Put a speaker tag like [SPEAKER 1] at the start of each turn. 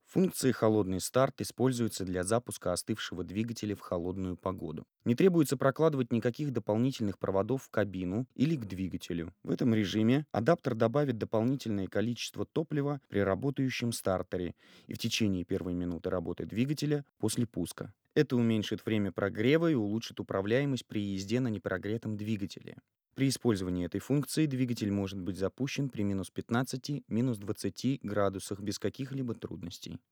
[SPEAKER 1] Функция «холодный старт» используется для запуска остывшего двигателя в холодную погоду. Не требуется прокладывать никаких дополнительных проводов в кабину или к двигателю. В этом режиме адаптер добавит дополнительное количество топлива при работающем стартере и в течение первой минуты работы двигателя после пуска. Это уменьшит время прогрева и улучшит управляемость при езде на непрогретом двигателе. При использовании этой функции двигатель может быть запущен при -15, -20 градусах без каких-либо трудностей.